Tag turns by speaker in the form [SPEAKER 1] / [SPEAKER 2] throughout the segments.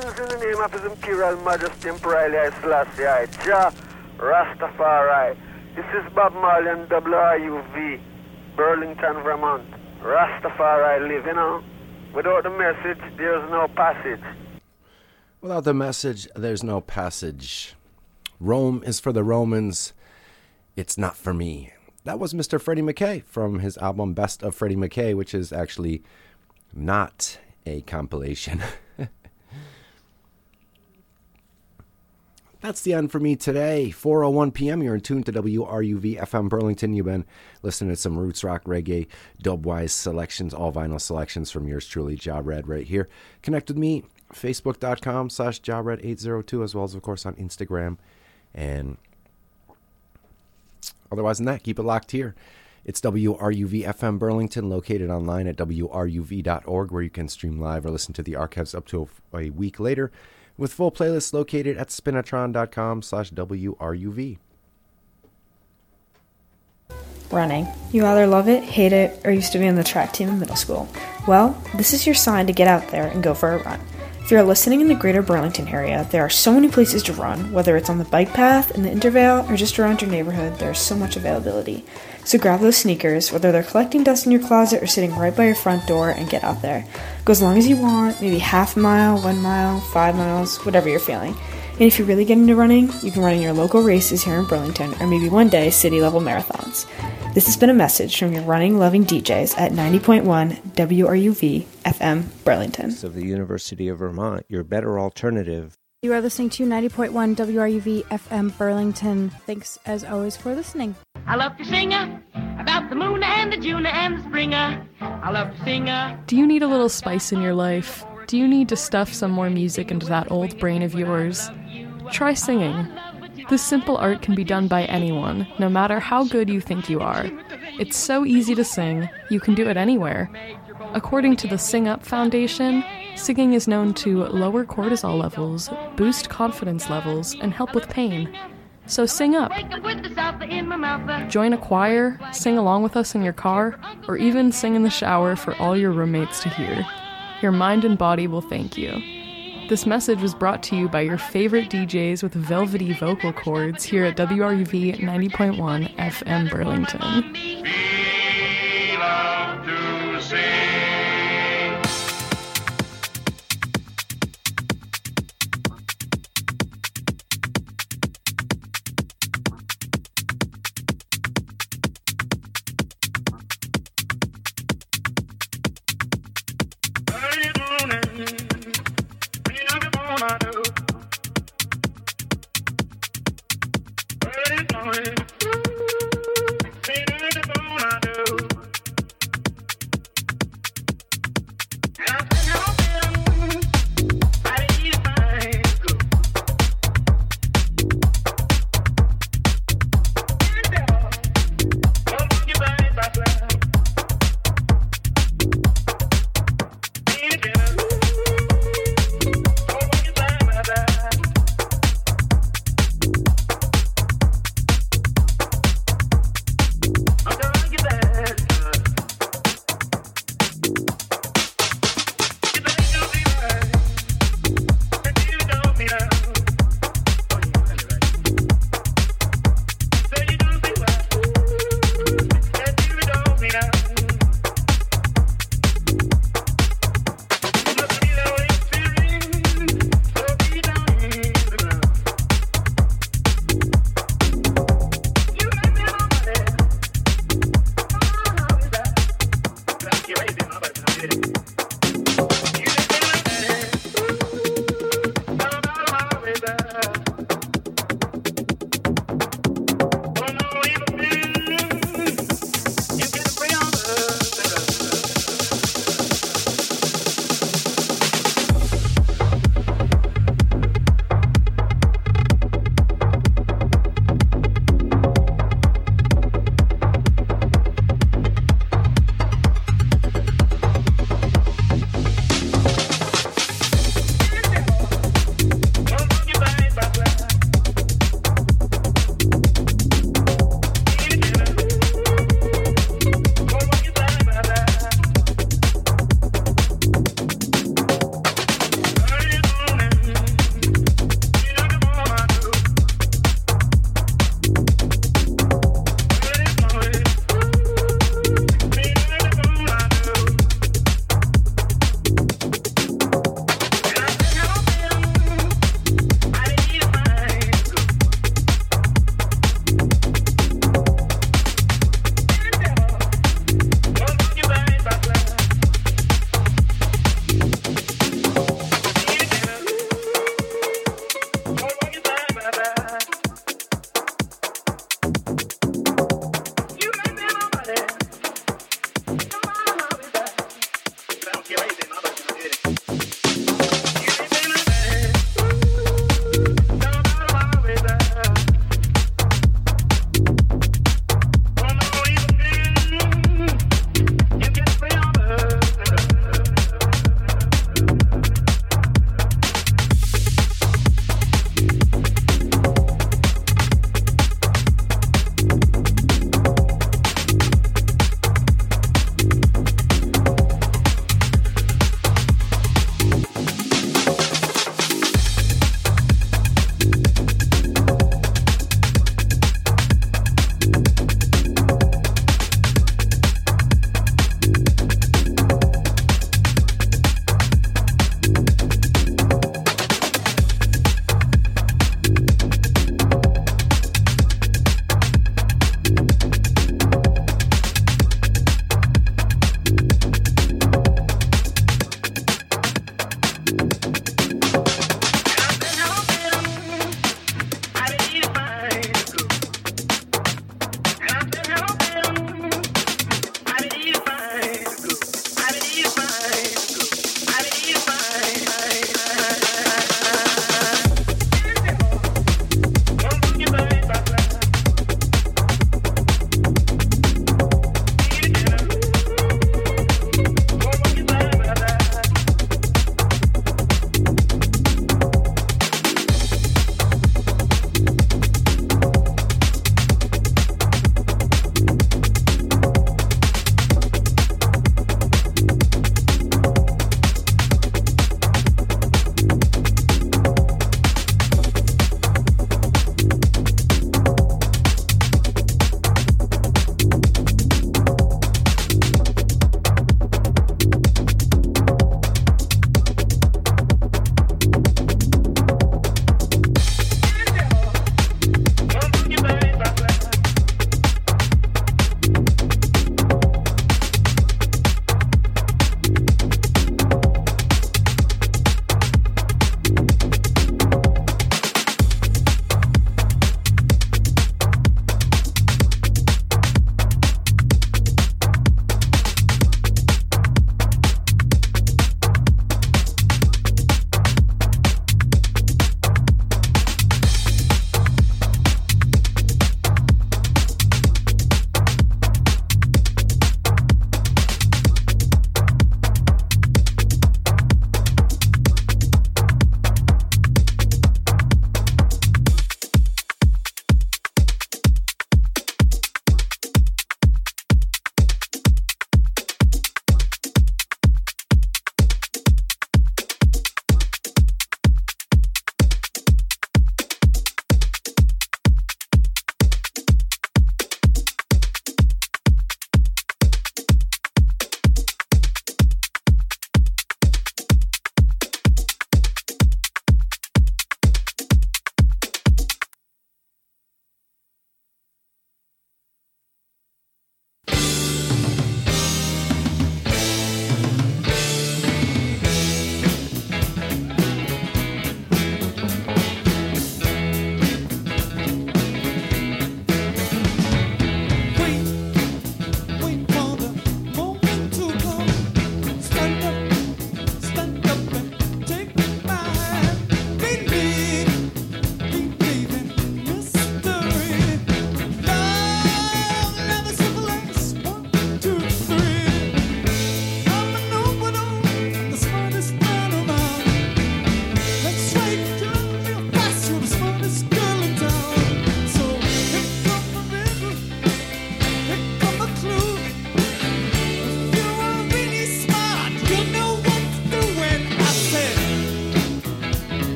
[SPEAKER 1] In the name of His Imperial Majesty Emperor Haile Selassie, Jah Rastafari. This is Bob Marley and WRUV, Burlington, Vermont. Rastafari live, you know. Without the message, there's no passage.
[SPEAKER 2] Without the message, there's no passage. Rome is for the Romans. It's not for me. That was Mr. Freddie McKay from his album Best of Freddie McKay, which is actually not a compilation. That's the end for me today. 4:01 p.m. You're in tune to WRUV FM Burlington. You've been listening to some roots rock, reggae, dubwise selections, all vinyl selections from yours truly, Ja Red, right here. Connect with me, facebook.com/JaRed802, as well as, of course, on Instagram. And otherwise than that, keep it locked here. It's WRUV FM Burlington, located online at WRUV.org, where you can stream live or listen to the archives up to a week later, with full playlists located at spinatron.com/WRUV.
[SPEAKER 3] Running. You either love it, hate it, or used to be on the track team in middle school. Well, this is your sign to get out there and go for a run. If you're listening in the greater Burlington area, there are so many places to run, whether it's on the bike path, in the Intervale, or just around your neighborhood. There's so much availability. So grab those sneakers, whether they're collecting dust in your closet or sitting right by your front door, and get out there. Go as long as you want, maybe half a mile, 1 mile, 5 miles, whatever you're feeling. And if you're really getting into running, you can run in your local races here in Burlington, or maybe one day city-level marathons. This has been a message from your running-loving DJs at 90.1 WRUV FM Burlington.
[SPEAKER 4] Of the University of Vermont, your better alternative.
[SPEAKER 5] You are listening to 90.1 WRUV FM Burlington. Thanks, as always, for listening.
[SPEAKER 6] I love to sing about the moon and the June and the spring. I love to sing.
[SPEAKER 7] Do you need a little spice in your life? Do you need to stuff some more music into that old brain of yours? Try singing. This simple art can be done by anyone, no matter how good you think you are. It's so easy to sing, you can do it anywhere. According to the Sing Up Foundation, singing is known to lower cortisol levels, boost confidence levels, and help with pain. So sing up. Join a choir, sing along with us in your car, or even sing in the shower for all your roommates to hear. Your mind and body will thank you. This message was brought to you by your favorite DJs with velvety vocal cords here at WRUV 90.1 FM Burlington.
[SPEAKER 8] We love to sing.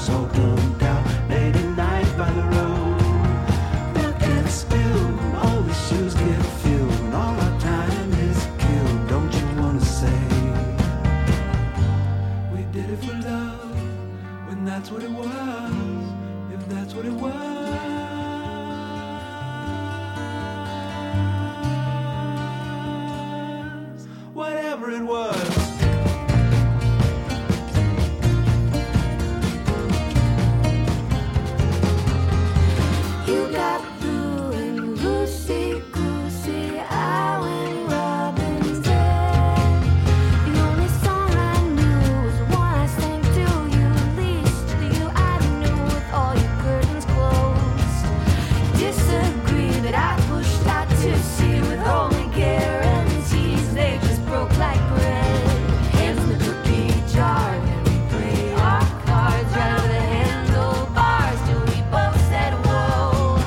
[SPEAKER 9] so dumped out late at night by the road. Buckets spilled, all the shoes get filled, and all our time is killed. Don't you wanna say we did it for love when that's what it was? If that's what it was. Whatever it was.
[SPEAKER 10] You got blue and Lucy Goosey, I went Robin's Dead. The only song I knew was the one I sang to you, least to you I knew with all your curtains closed. Disagree that I pushed out to sea with only guarantees. They just broke like bread. Hands in the cookie jar, and we play our cards right over the handlebars till we both said whoa,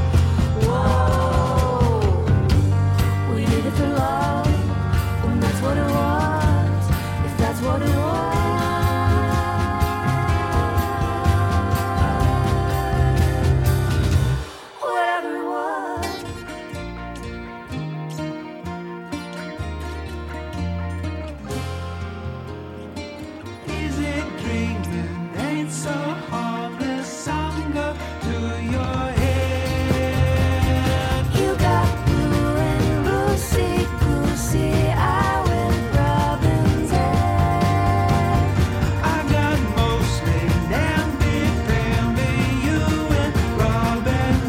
[SPEAKER 10] whoa. We did it for love, and that's what it was. If that's what it was. Whatever it was.
[SPEAKER 9] Is it dreaming? Ain't so harmless. Samba to your head.
[SPEAKER 10] You got blue and Lucy Goosey, I went Robin's Head.
[SPEAKER 9] I got mostly namby pamby. You and Robin's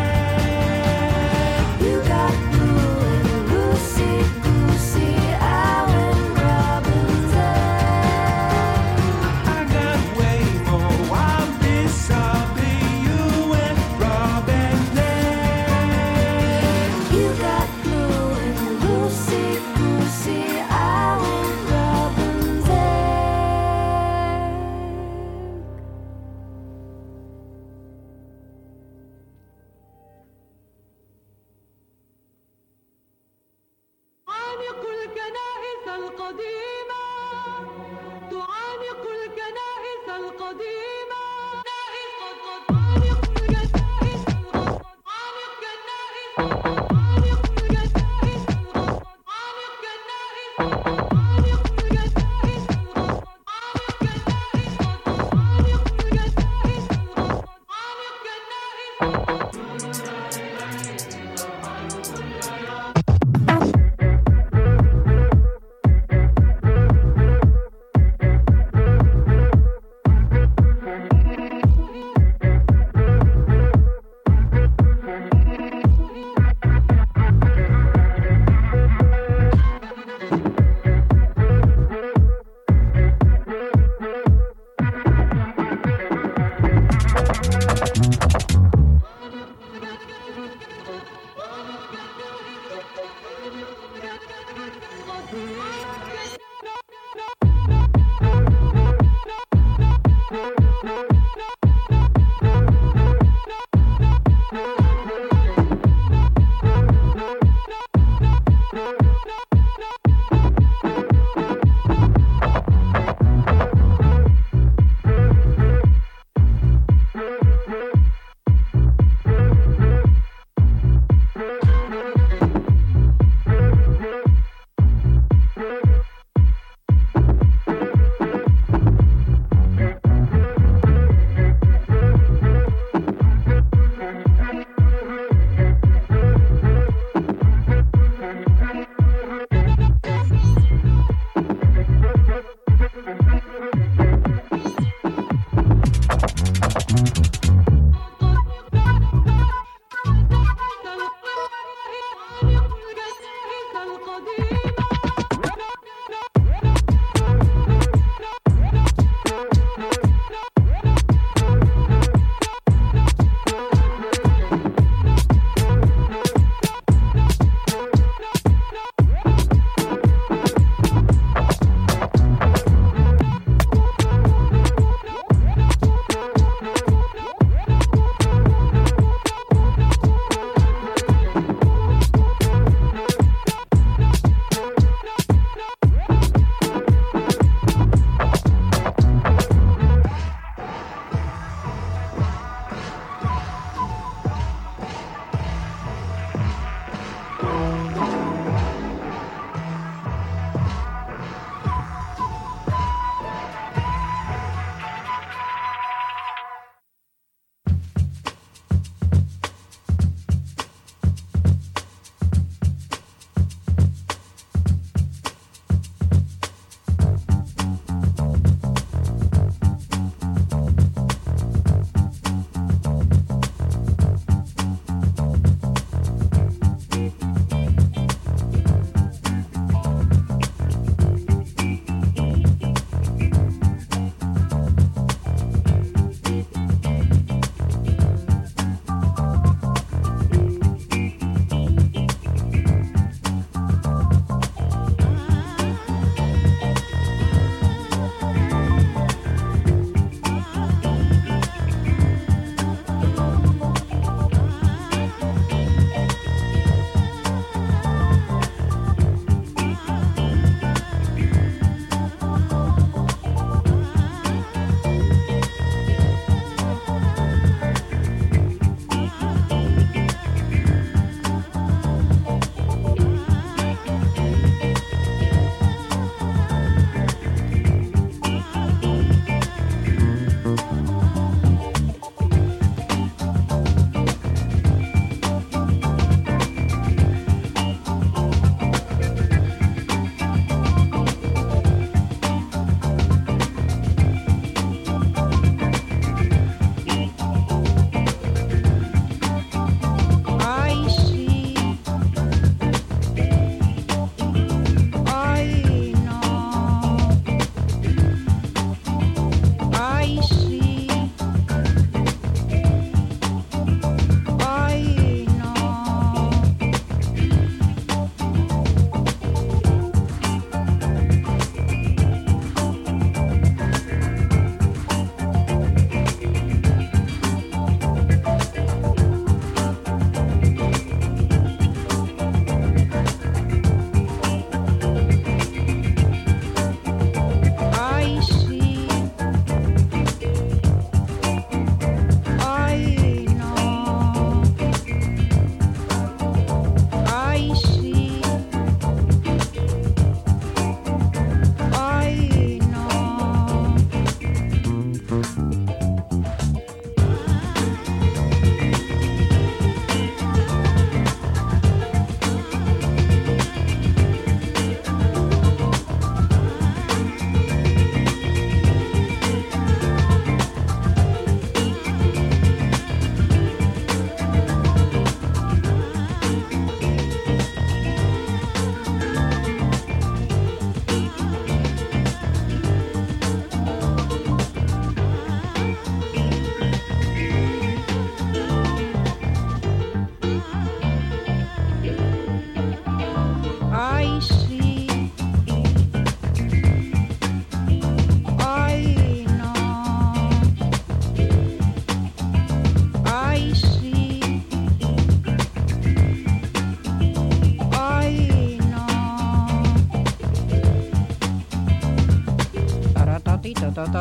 [SPEAKER 9] Head.
[SPEAKER 10] You got blue and Lucy Goosey, I went Robin's Head.
[SPEAKER 9] I got way more wild bizarre. You and Robin's Head.
[SPEAKER 10] You got blue and Lucy Goosey, I went Robin's Head.
[SPEAKER 6] تعانق الكنائس القديمة، تعانق الكنائس القديمة، تعانق الكنائس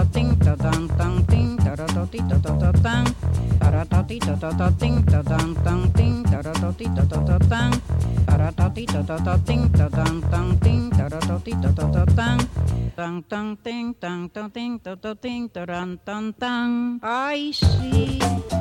[SPEAKER 11] ting ta dang dang ting ta da da ti da da da dang ta da da ti da da da ting ta dang dang ting ta da da ti da da da dang ta da da ti da da da ting ta dang dang ting ta da da ti da da da dang dang dang ting dang dang ting da da ting ta ran dang dang. I see.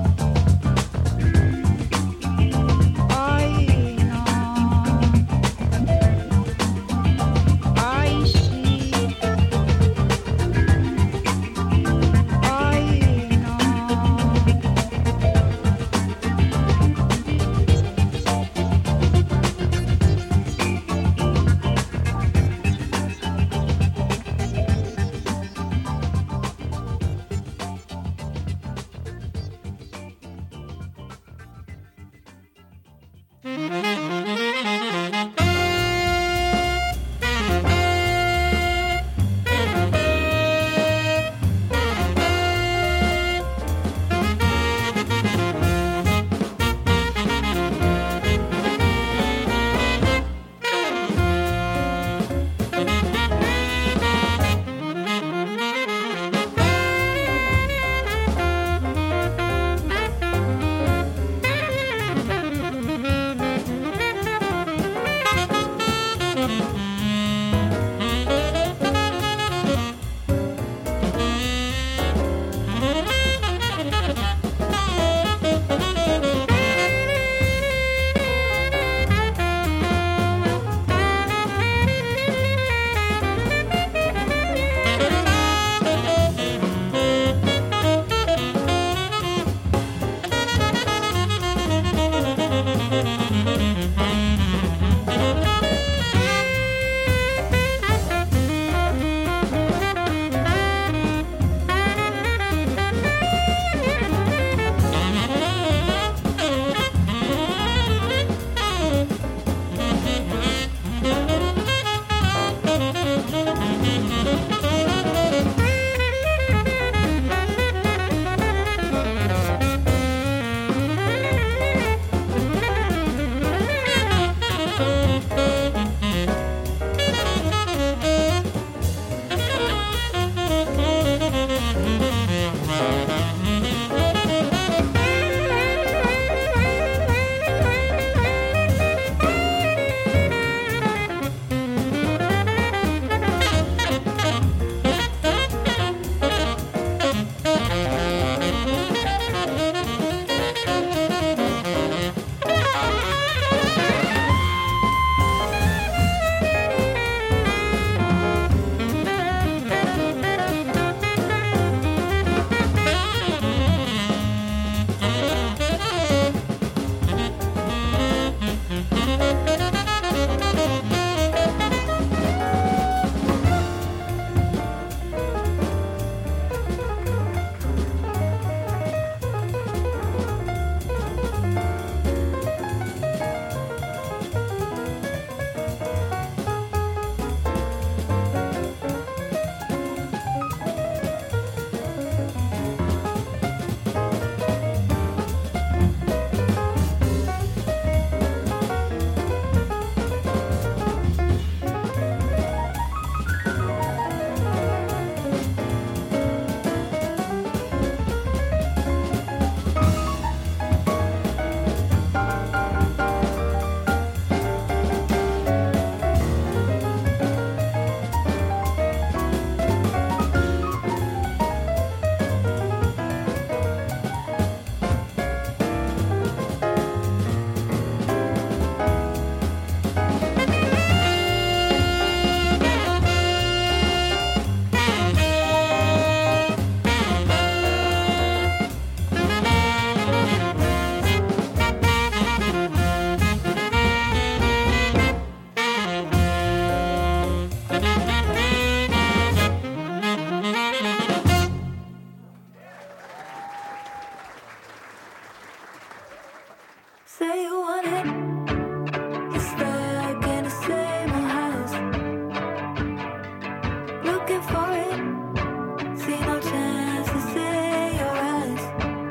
[SPEAKER 10] Say you want it. You're stuck in the same old house, looking for it. See no chance to say your eyes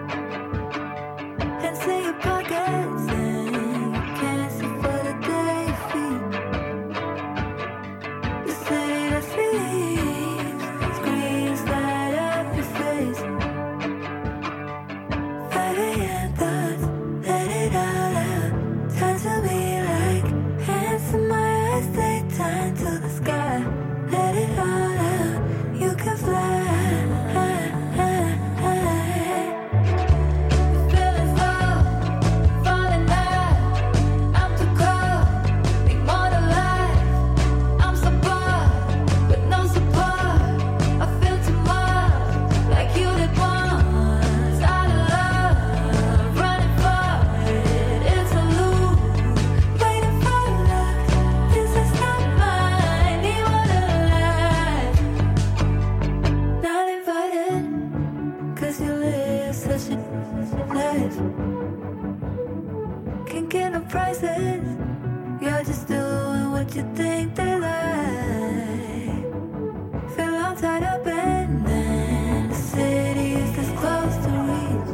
[SPEAKER 10] and say your pockets, and you can't see for the day you feel. The city that sleeps screams light up. 'cause you live such a life. Can't get no prices. You're just doing what you think they like. Feel all tied up and then the city is this close to reach.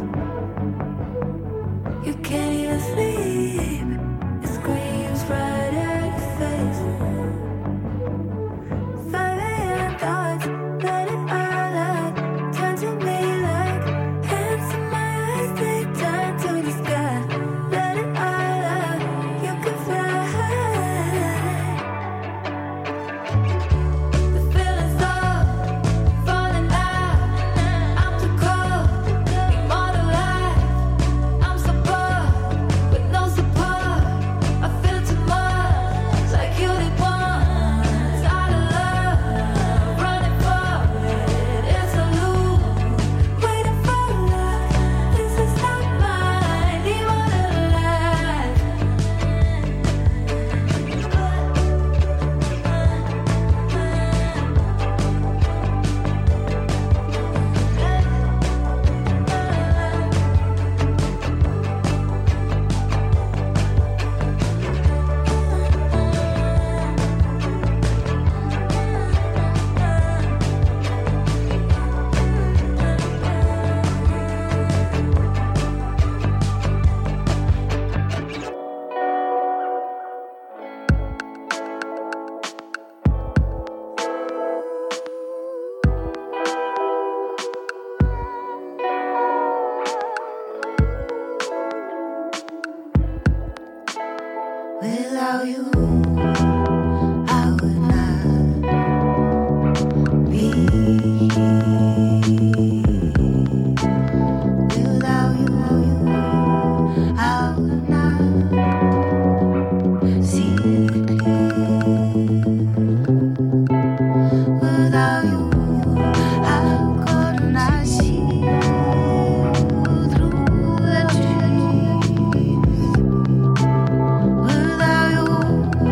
[SPEAKER 10] You can't even sleep. It screams right at your face. 5 a.m. thoughts, let it all out. Turn to me like hands in my eyes. They turn to the sky. Let it all out. You can fly. The feeling's low, falling out. I'm too cold, immortalized. I'm so bored with no support. I feel too much like you did once. Out of love, running for it. It's a loop, waiting for love. This is not mine, immortalized. Without you, I would not be. Without you, I would not see clear. Without you, how could not see through the trees? Without you,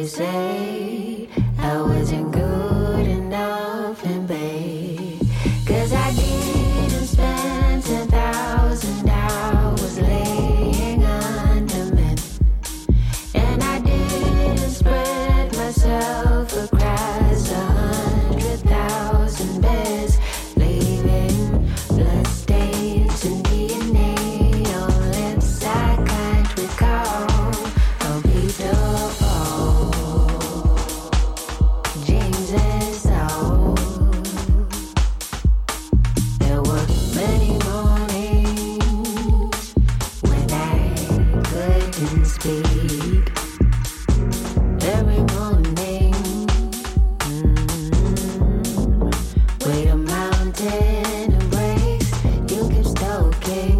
[SPEAKER 10] you say I wasn't good enough in bed. 'Cause I didn't spend 10,000 hours laying under men. And I didn't spread myself across 100,000 beds, leaving blood stains and DNA on lips I can't recall. Oh, Peter Paul, James and Saul. There were many mornings when I couldn't speak. Every morning, with a mountain embrace, you keep stalking.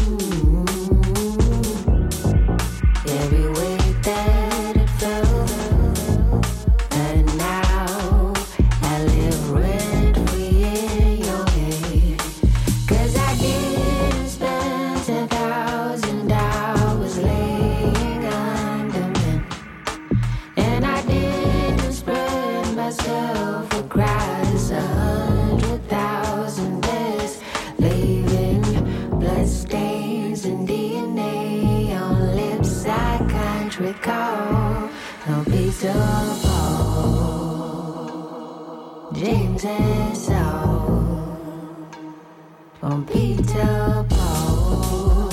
[SPEAKER 10] Every way that it felt, and now I live rent-free in your head. 'Cause I didn't spend 10,000 hours laying under men. And I didn't spread myself across 100,000 beds, leaving blood stains and DNA on lips I can't recall. No, Peter Paul, James and Saul. Oh, Peter Paul,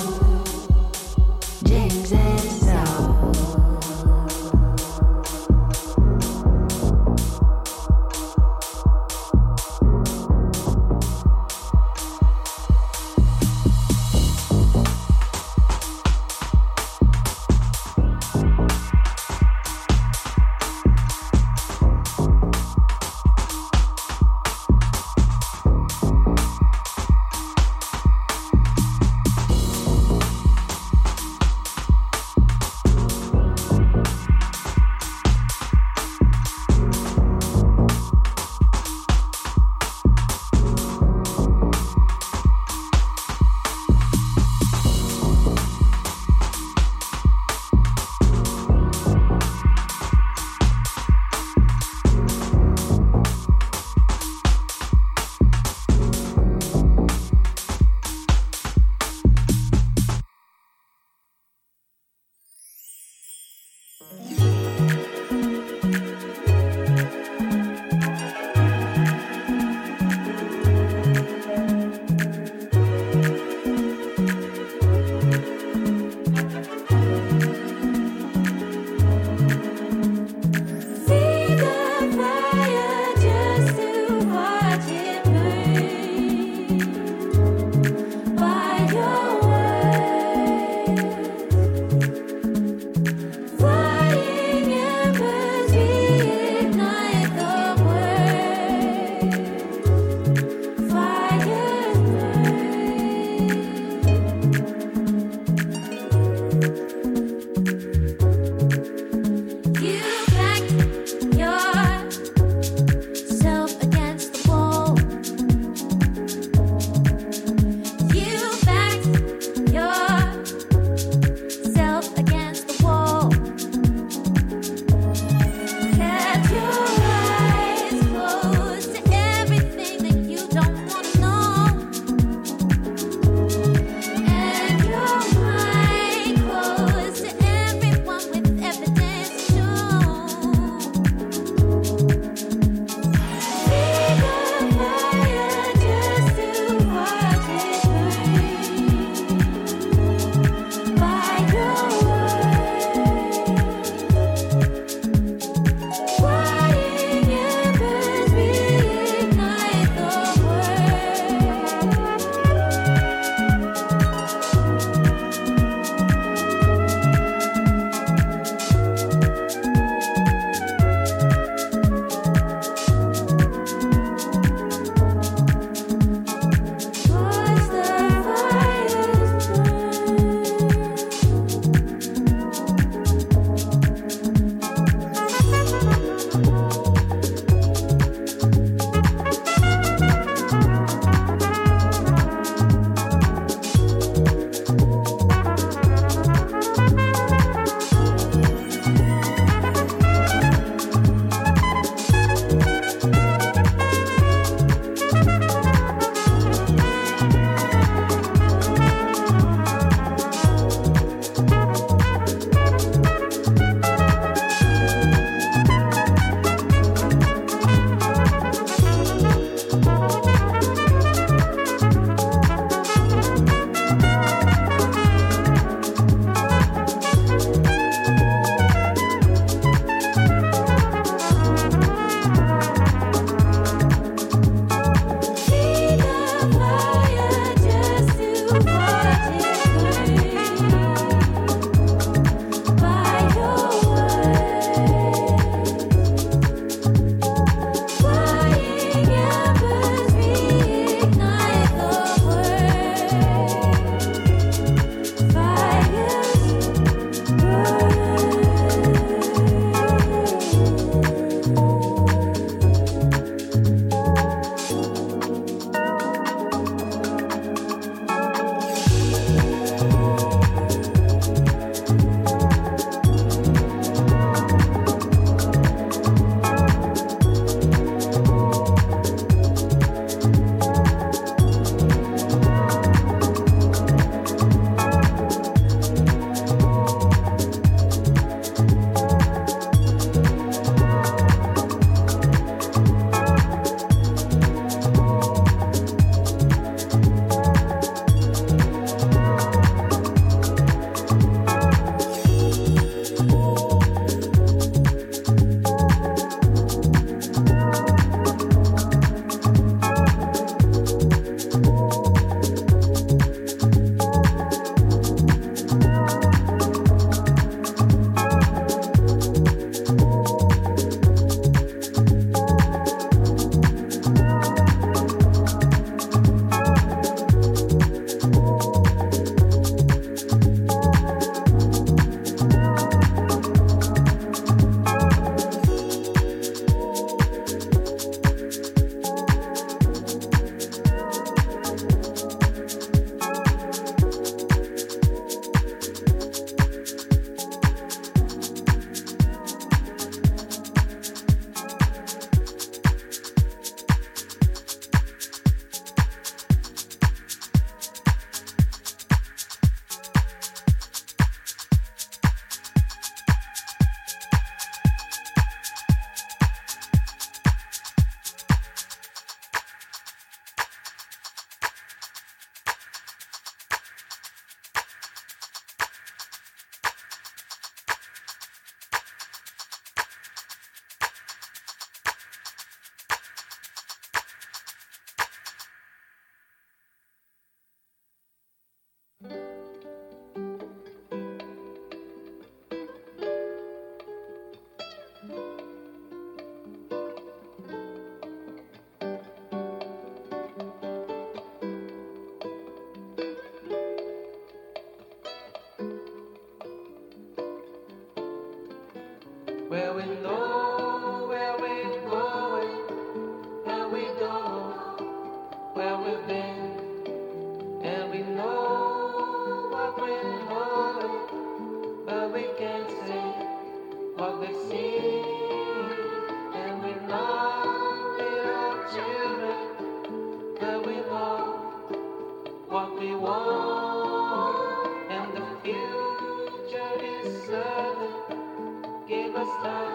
[SPEAKER 10] James and Saul.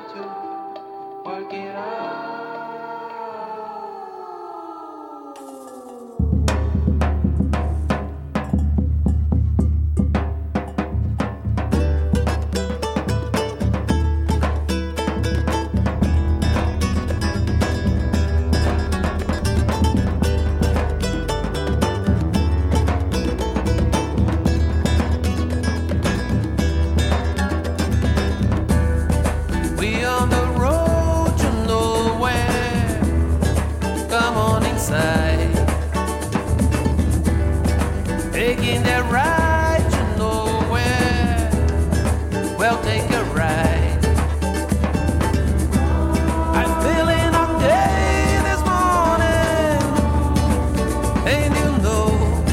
[SPEAKER 9] to work it out. We on the road to nowhere. Come on inside. Taking that ride to nowhere. Well, take a ride. I'm feeling up day this morning, and you know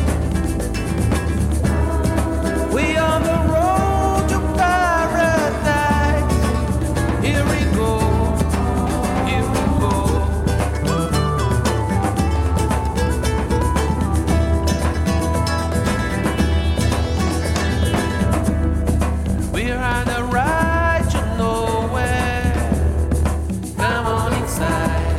[SPEAKER 9] we on the road to paradise. Here we go, here we go. We're on a ride to nowhere. Come on inside.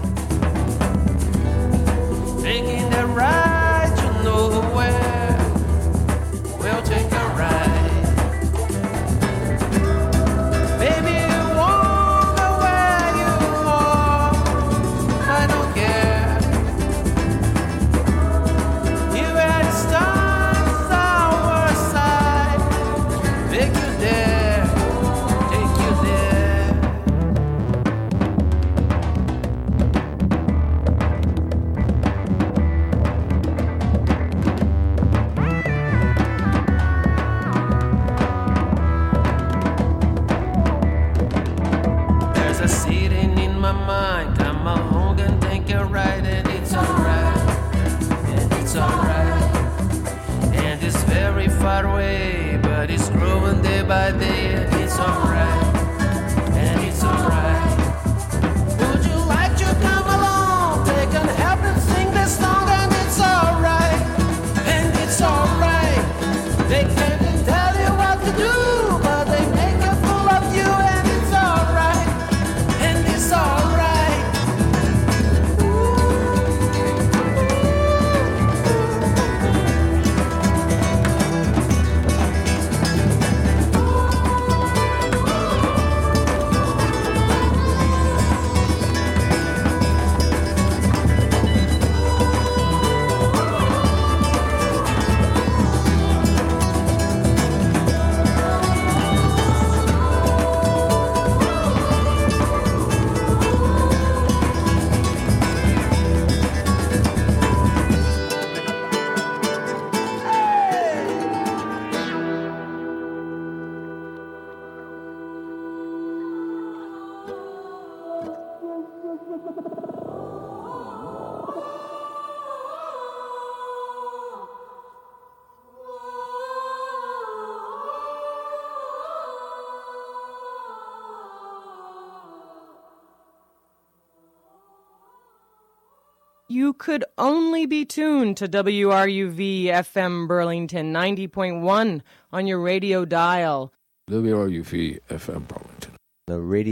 [SPEAKER 9] Taking the ride to nowhere. We'll take a ride. Baby, you wonder where you are. I don't care. You had stars our side. Take you there, take you there. There's a sitting in my mind. Come along and take a ride, and it's alright, and it's alright. And it's very far away, but it's growing day by day, and it's alright, and it's alright. Would you like to come along? They can help and sing this song, and it's alright, and it's alright. They can't tell you what to do, but they make a fool of you, and it's alright, and it's alright.
[SPEAKER 12] You could only be tuned to WRUV FM Burlington 90.1 on your radio dial.
[SPEAKER 13] WRUV FM Burlington.
[SPEAKER 4] The radio